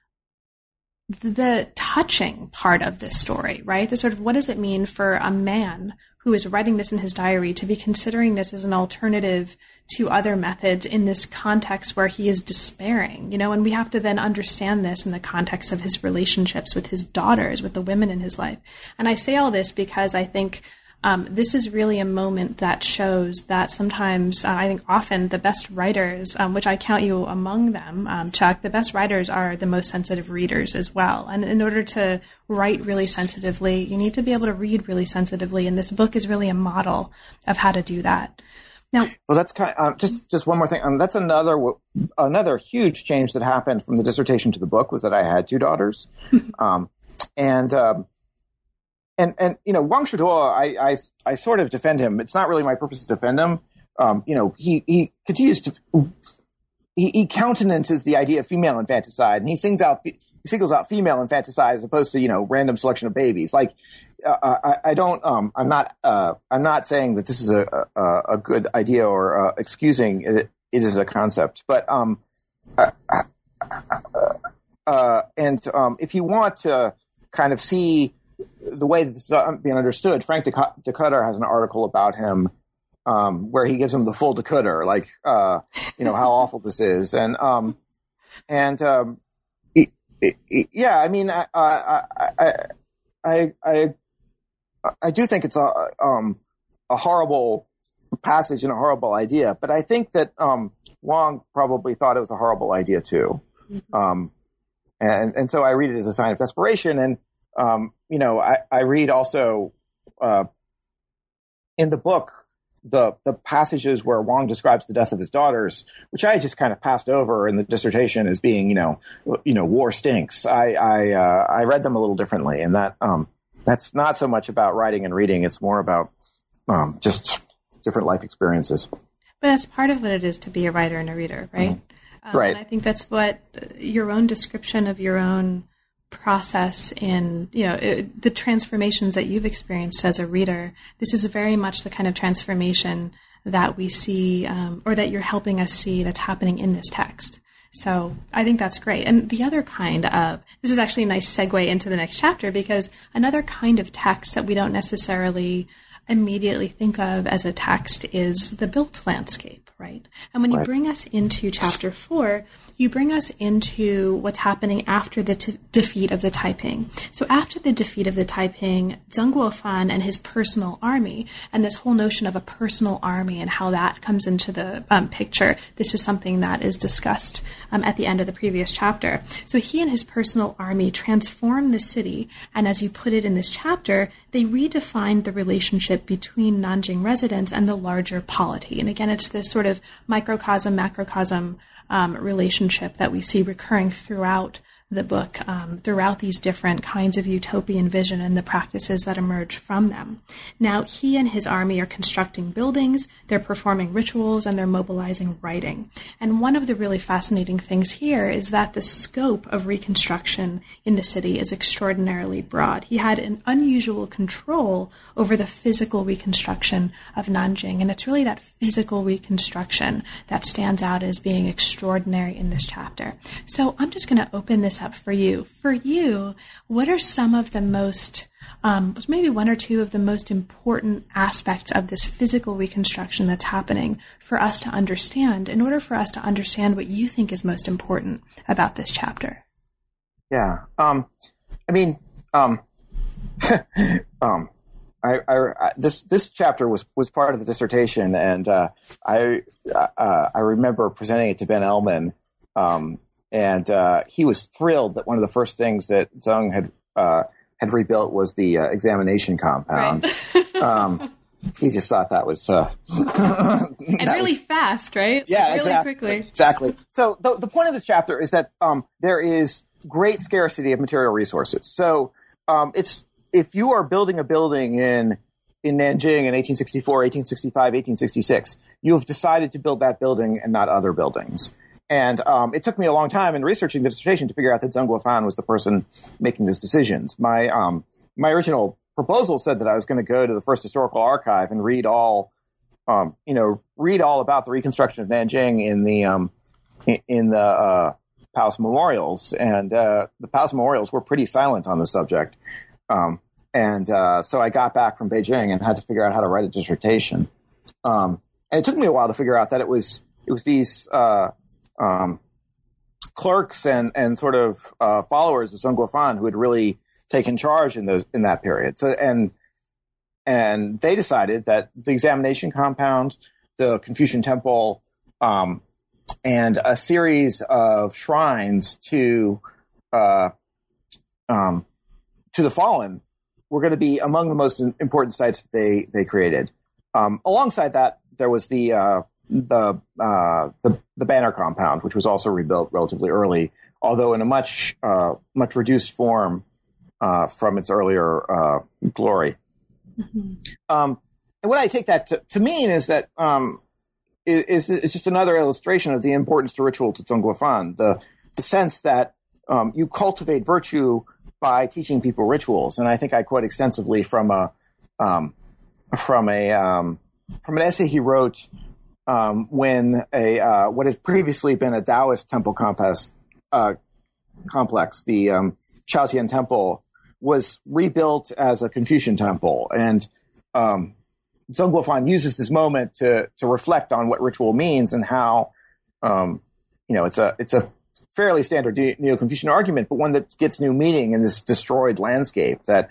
the touching part of this story, right? The sort of, what does it mean for a man who is writing this in his diary to be considering this as an alternative to other methods in this context where he is despairing, and we have to then understand this in the context of his relationships with his daughters, with the women in his life. And I say all this because I think this is really a moment that shows that sometimes, I think often the best writers, which I count you among them, Chuck, the best writers are the most sensitive readers as well. And in order to write really sensitively, you need to be able to read really sensitively. And this book is really a model of how to do that. Now, well, that's kind of, just one more thing. That's another huge change that happened from the dissertation to the book was that I had two daughters, And Wang Shizhuo, I sort of defend him. It's not really my purpose to defend him. He continues to he countenances the idea of female infanticide, and he singles out female infanticide as opposed to random selection of babies. Like I don't I'm not saying that this is a good idea or excusing it. It is a concept, but if you want to kind of see the way that this is being understood, Frank Dikötter has an article about him where he gives him the full Dikötter, like how awful this is, I do think it's a horrible passage and a horrible idea, but I think that Wang probably thought it was a horrible idea too, and so I read it as a sign of desperation. And I read also in the book the passages where Wang describes the death of his daughters, which I just kind of passed over in the dissertation as being, war stinks. I read them a little differently, and that's not so much about writing and reading; it's more about just different life experiences. But that's part of what it is to be a writer and a reader, right? Mm-hmm. Right. And I think that's what your own description of your own process in, the transformations that you've experienced as a reader. This is very much the kind of transformation that we see, or that you're helping us see that's happening in this text. So I think that's great. And the other kind of, this is actually a nice segue into the next chapter, because another kind of text that we don't necessarily immediately think of as a text is the built landscape, right? And when you bring us into chapter 4, you bring us into what's happening after the defeat of the Taiping. So after the defeat of the Taiping, Zheng Guofan and his personal army, and this whole notion of a personal army and how that comes into the picture, this is something that is discussed at the end of the previous chapter. So he and his personal army transform the city, and as you put it in this chapter, they redefine the relationship between Nanjing residents and the larger polity. And again, it's this sort of microcosm, macrocosm relationship that we see recurring throughout the book, throughout these different kinds of utopian vision and the practices that emerge from them. Now, he and his army are constructing buildings, they're performing rituals, and they're mobilizing writing. And one of the really fascinating things here is that the scope of reconstruction in the city is extraordinarily broad. He had an unusual control over the physical reconstruction of Nanjing, and it's really that physical reconstruction that stands out as being extraordinary in this chapter. So I'm just going to open this up for you. For you, what are some of the most, maybe one or two of the most important aspects of this physical reconstruction that's happening for us to understand, in order for us to understand what you think is most important about this chapter? Yeah. This chapter was part of the dissertation, and I remember presenting it to Ben Elman, and he was thrilled that one of the first things that Zheng had rebuilt was the examination compound. Right. He just thought that was and really fast, right? Yeah, really quickly. Exactly. So the point of this chapter is that there is great scarcity of material resources. So it's if you are building a building in Nanjing in 1864, 1865, 1866, you have decided to build that building and not other buildings. And it took me a long time in researching the dissertation to figure out that Zheng Guofan was the person making these decisions. My original proposal said that I was going to go to the first historical archive and read all about the reconstruction of Nanjing in the Palace Memorials, and the Palace Memorials were pretty silent on the subject. So I got back from Beijing and had to figure out how to write a dissertation. And it took me a while to figure out that it was these clerks and sort of followers of Zheng Guofan who had really taken charge in that period. So and they decided that the examination compound, the Confucian Temple, and a series of shrines to the fallen were going to be among the most important sites that they created. Alongside that, there was the Banner compound, which was also rebuilt relatively early, although in a much reduced form from its earlier glory. Mm-hmm. And what I take that to mean is that it's just another illustration of the importance to ritual to Zheng Guofan, the sense that you cultivate virtue by teaching people rituals. And I think I quote extensively from an essay he wrote when what had previously been a Taoist temple complex, the Chaotian Temple, was rebuilt as a Confucian temple. And Zheng Guofan uses this moment to reflect on what ritual means and how it's a fairly standard Neo-Confucian argument, but one that gets new meaning in this destroyed landscape. That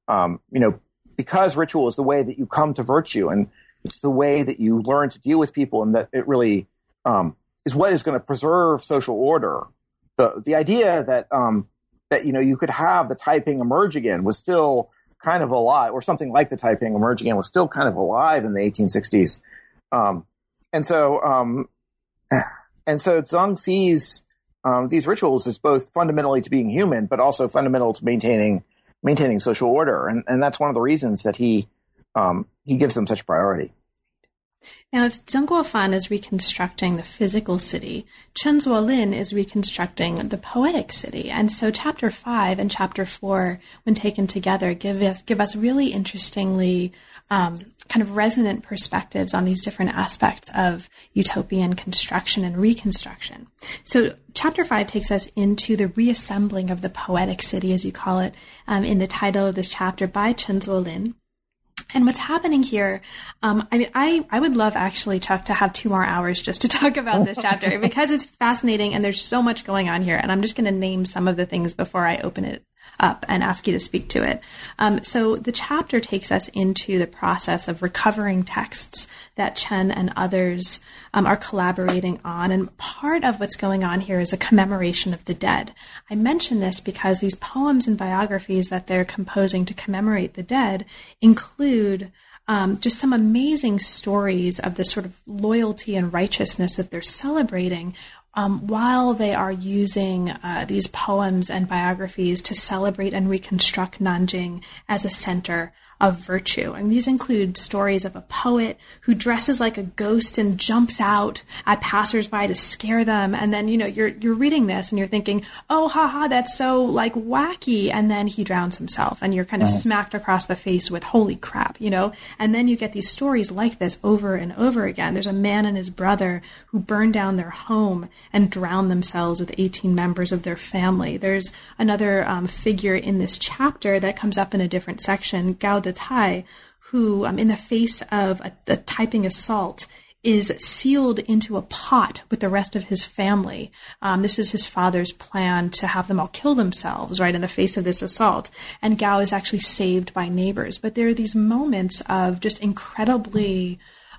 because ritual is the way that you come to virtue, and it's the way that you learn to deal with people, and that it really is what is going to preserve social order. The idea that you could have the Taiping emerge again was still kind of alive, or something like the Taiping emerge again was still kind of alive in the 1860s. And so Zheng sees these rituals as both fundamentally to being human, but also fundamental to maintaining social order. And that's one of the reasons that he gives them such priority. Now, if Zheng Guofan is reconstructing the physical city, Chen Zuolin is reconstructing the poetic city. And so Chapter 5 and Chapter 4, when taken together, give us really interestingly kind of resonant perspectives on these different aspects of utopian construction and reconstruction. So Chapter 5 takes us into the reassembling of the poetic city, as you call it, in the title of this chapter, by Chen Zuolin. And what's happening here, I would love actually, Chuck, to have 2 more hours just to talk about this chapter because it's fascinating and there's so much going on here. And I'm just going to name some of the things before I open it up and ask you to speak to it. So the chapter takes us into the process of recovering texts that Chen and others are collaborating on. And part of what's going on here is a commemoration of the dead. I mention this because these poems and biographies that they're composing to commemorate the dead include just some amazing stories of the sort of loyalty and righteousness that they're celebrating while they are using these poems and biographies to celebrate and reconstruct Nanjing as a center of virtue. And these include stories of a poet who dresses like a ghost and jumps out at passersby to scare them. And then, you're reading this and you're thinking, oh, haha, that's so like wacky. And then he drowns himself and you're kind of smacked across the face with holy crap, And then you get these stories like this over and over again. There's a man and his brother who burned down their home and drowned themselves with 18 members of their family. There's another figure in this chapter that comes up in a different section, Gao Detai, who, in the face of a Taiping assault, is sealed into a pot with the rest of his family. This is his father's plan to have them all kill themselves, right, in the face of this assault. And Gao is actually saved by neighbors. But there are these moments of just incredibly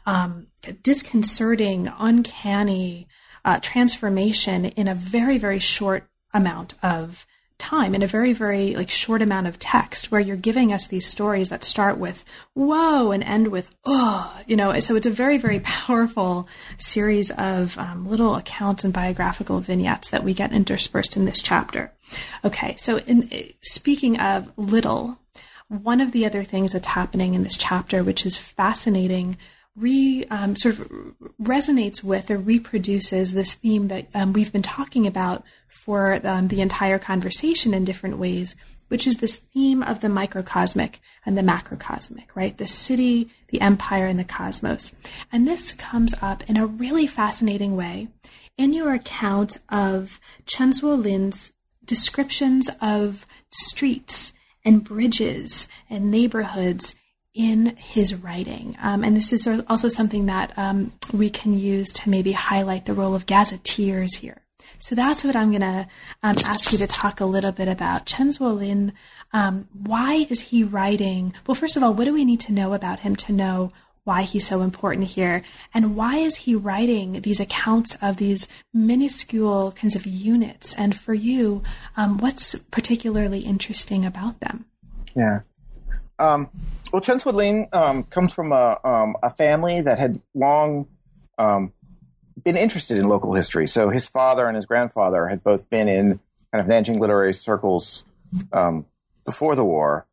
disconcerting, uncanny transformation in a very, very short amount of time in a very, very short amount of text, where you're giving us these stories that start with whoa and end with oh, so it's a very, very powerful series of little accounts and biographical vignettes that we get interspersed in this chapter. Okay, so speaking of little, one of the other things that's happening in this chapter, which is fascinating, sort of resonates with or reproduces this theme that we've been talking about for the entire conversation in different ways, which is this theme of the microcosmic and the macrocosmic, right? The city, the empire, and the cosmos. And this comes up in a really fascinating way in your account of Chen Zuolin's descriptions of streets and bridges and neighborhoods in his writing. And this is also something that we can use to maybe highlight the role of gazetteers here. So that's what I'm going to ask you to talk a little bit about. Chen Zuolin, why is he writing? Well, first of all, what do we need to know about him to know why he's so important here? And why is he writing these accounts of these minuscule kinds of units? And for you, what's particularly interesting about them? Yeah. Well, Chen Zuolin comes from a family that had long been interested in local history. So his father and his grandfather had both been in kind of Nanjing literary circles before the war.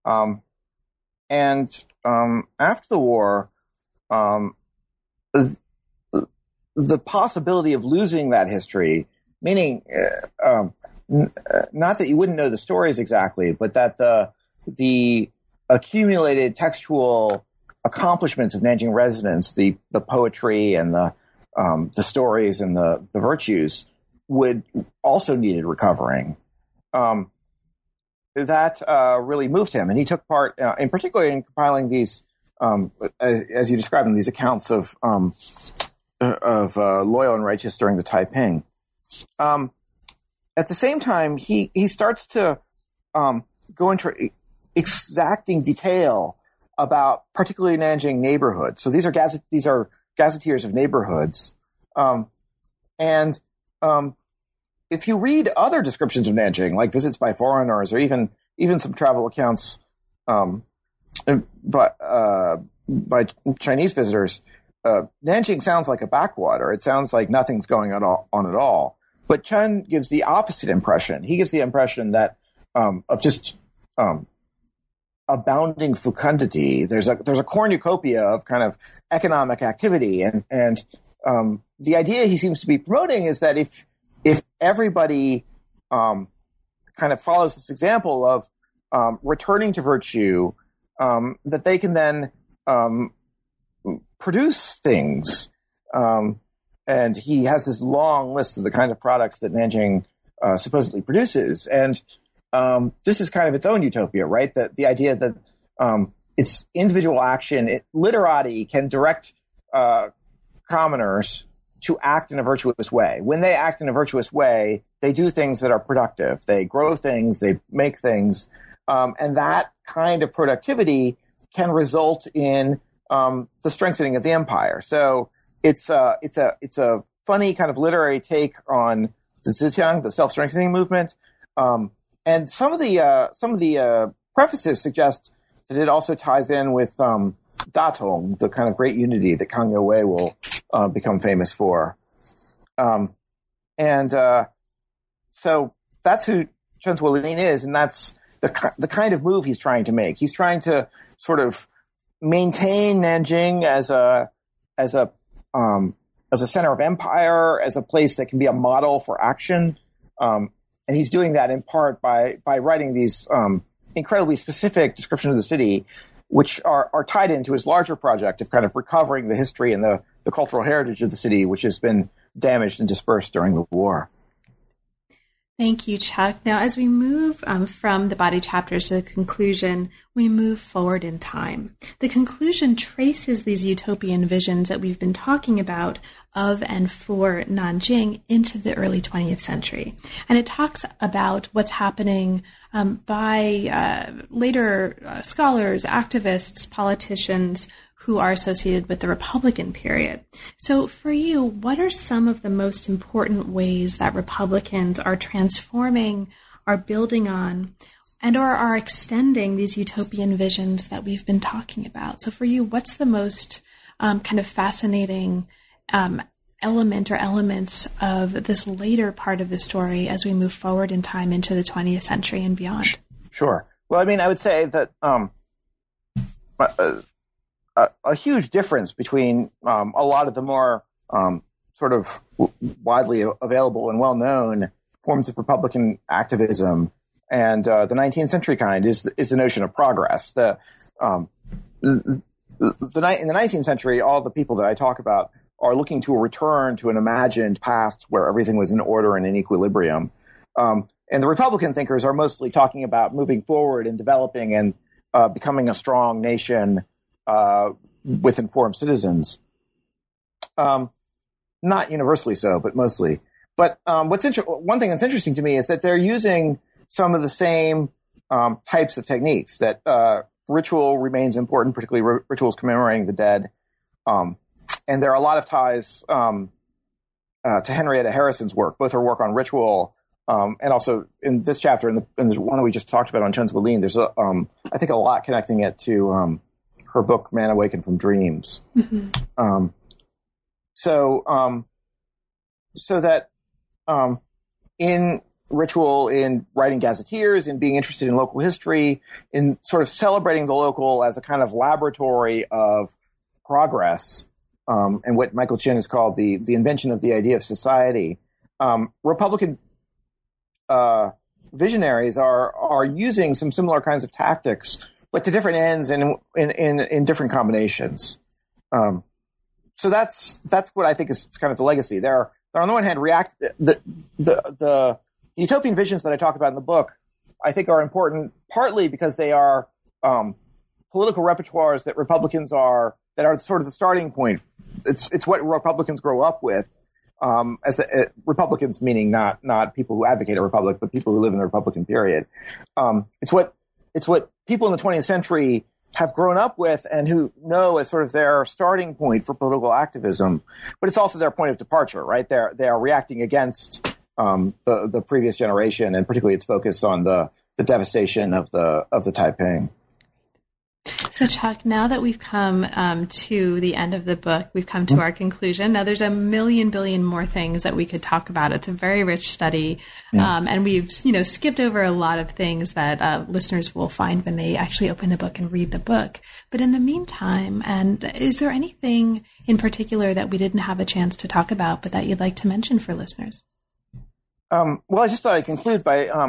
And after the war, the possibility of losing that history, meaning not that you wouldn't know the stories exactly, but that the accumulated textual accomplishments of Nanjing residents, the poetry and the stories and the virtues, would also needed recovering. That really moved him, and he took part, in particular, in compiling these, as you described them, these accounts of loyal and righteous during the Taiping. At the same time, he starts to go into exacting detail about particularly Nanjing neighborhoods. So these are gazetteers of neighborhoods, and if you read other descriptions of Nanjing, like visits by foreigners or even some travel accounts by Chinese visitors, Nanjing sounds like a backwater. It sounds like nothing's going on at all. But Chen gives the opposite impression. He gives the impression that of just abounding fecundity. There's a cornucopia of kind of economic activity, and the idea he seems to be promoting is that if everybody kind of follows this example of returning to virtue, that they can then produce things. And he has this long list of the kind of products that Nanjing supposedly produces. And this is kind of its own utopia, right? That the idea that it's individual action, literati can direct commoners to act in a virtuous way. When they act in a virtuous way, they do things that are productive. They grow things, they make things, and that kind of productivity can result in the strengthening of the empire. So it's a funny kind of literary take on the Zitiang, the self-strengthening movement, and some of the prefaces suggest that it also ties in with Datong, the kind of great unity that Kang Youwei will become famous for. So that's who Chen Zuolin is, and that's the kind of move he's trying to make. He's trying to sort of maintain Nanjing as a center of empire, as a place that can be a model for action. And he's doing that in part by writing these incredibly specific descriptions of the city, which are tied into his larger project of kind of recovering the history and the cultural heritage of the city, which has been damaged and dispersed during the war. Thank you, Chuck. Now, as we move from the body chapters to the conclusion, we move forward in time. The conclusion traces these utopian visions that we've been talking about of and for Nanjing into the early 20th century. And it talks about what's happening by later scholars, activists, politicians who are associated with the Republican period. So for you, what are some of the most important ways that Republicans are transforming are building on and or are extending these utopian visions that we've been talking about. So for you, what's the most kind of fascinating element or elements of this later part of the story as we move forward in time into the 20th century and beyond? Sure. Well, I mean, I would say that a huge difference between a lot of the more sort of widely available and well-known forms of Republican activism and the 19th century kind is the notion of progress. In the 19th century, all the people that I talk about are looking to a return to an imagined past where everything was in order and in equilibrium. And the Republican thinkers are mostly talking about moving forward and developing and becoming a strong nation with informed citizens. Not universally so, but mostly. But one thing that's interesting to me is that they're using some of the same types of techniques. That ritual remains important, particularly rituals commemorating the dead. And there are a lot of ties to Henrietta Harrison's work, both her work on ritual and also in this chapter, and the one we just talked about on Chen Zuolin, there's I think a lot connecting it to her book Man Awakened from Dreams. Mm-hmm. So that in ritual, in writing gazetteers, in being interested in local history, in sort of celebrating the local as a kind of laboratory of progress, and what Michael Chin has called the invention of the idea of society, Republican visionaries are using some similar kinds of tactics, but to different ends and in different combinations. So that's what I think is kind of the legacy. They're on the one hand the utopian visions that I talk about in the book, I think are important partly because they are political repertoires that Republicans that are sort of the starting point. It's what Republicans grow up with. Republicans meaning not people who advocate a republic, but people who live in the Republican period. It's what people in the 20th century have grown up with and who know as sort of their starting point for political activism, but it's also their point of departure, right? They are reacting against the previous generation, and particularly its focus on the devastation of the Taiping. So, Chuck, now that we've come to the end of the book, we've come to our conclusion. Now, there's a million billion more things that we could talk about. It's a very rich study, and we've skipped over a lot of things that listeners will find when they actually open the book and read the book. But in the meantime, and is there anything in particular that we didn't have a chance to talk about, but that you'd like to mention for listeners? Well, I just thought I'd conclude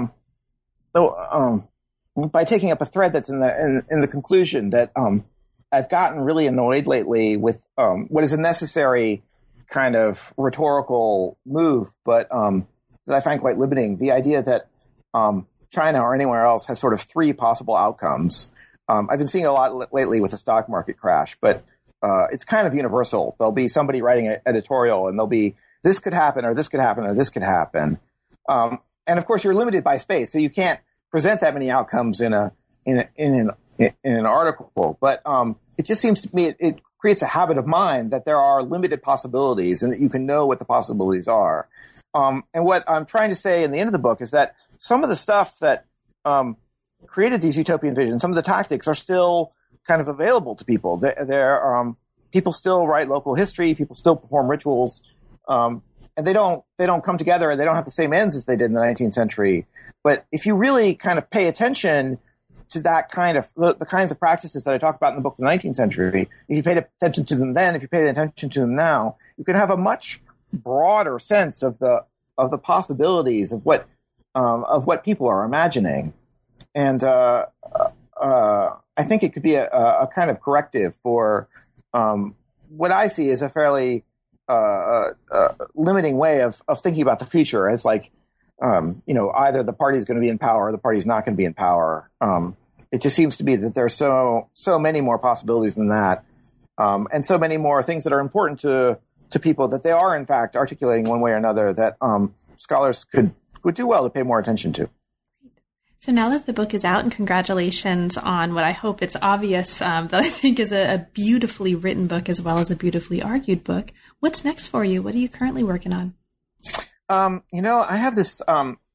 by taking up a thread that's in the conclusion that I've gotten really annoyed lately with what is a necessary kind of rhetorical move, but that I find quite limiting. The idea that China or anywhere else has sort of three possible outcomes. I've been seeing a lot lately with the stock market crash, but it's kind of universal. There'll be somebody writing an editorial, and there'll be this could happen, or this could happen, or this could happen. And of course, you're limited by space, so you can't present that many outcomes in an article. But it just seems to me it creates a habit of mind that there are limited possibilities, and that you can know what the possibilities are. And what I'm trying to say in the end of the book is that some of the stuff that created these utopian visions, some of the tactics are still kind of available to people. People still write local history, people still perform rituals, and they don't come together, and they don't have the same ends as they did in the 19th century. But if you really kind of pay attention to that kind of the kinds of practices that I talk about in the book of the 19th century, if you paid attention to them then, if you pay attention to them now, you can have a much broader sense of the possibilities of what people are imagining. And I think it could be a kind of corrective for what I see as a fairly limiting way of thinking about the future as like, either the party's going to be in power or the party's not going to be in power. It just seems to be that there's so many more possibilities than that, and so many more things that are important to people that they are in fact articulating one way or another that scholars would do well to pay more attention to. So now that the book is out, and congratulations on what I hope it's obvious that I think is a beautifully written book as well as a beautifully argued book, what's next for you? What are you currently working on? I have this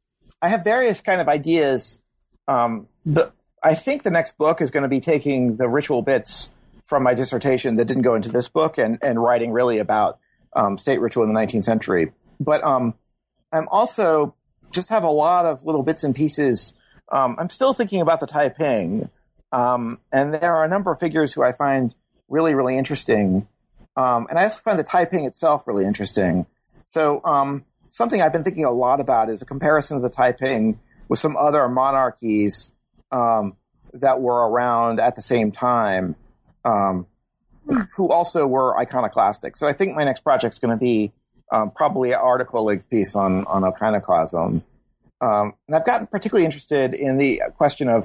I have various kind of ideas. I think the next book is going to be taking the ritual bits from my dissertation that didn't go into this book and writing really about state ritual in the 19th century. But I'm also just have a lot of little bits and pieces. I'm still thinking about the Taiping, and there are a number of figures who I find really, really interesting. And I also find the Taiping itself really interesting. So something I've been thinking a lot about is a comparison of the Taiping with some other monarchies that were around at the same time, who also were iconoclastic. So I think my next project is going to be probably an article-length piece on iconoclasm. And I've gotten particularly interested in the question of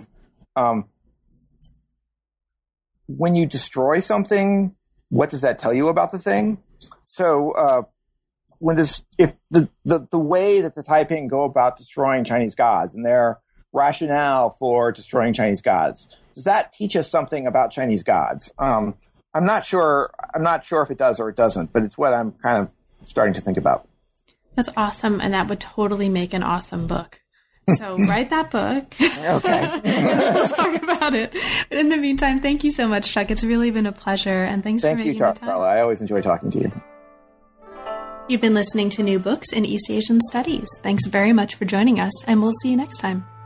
when you destroy something, what does that tell you about the thing? So if the way that the Taiping go about destroying Chinese gods and their rationale for destroying Chinese gods, does that teach us something about Chinese gods? I'm not sure if it does or it doesn't, but it's what I'm kind of starting to think about. That's awesome, and that would totally make an awesome book. So write that book. Okay. We'll talk about it. But in the meantime, thank you so much, Chuck. It's really been a pleasure, and thanks for making the time. Thank you, Carla. I always enjoy talking to you. You've been listening to New Books in East Asian Studies. Thanks very much for joining us, and we'll see you next time.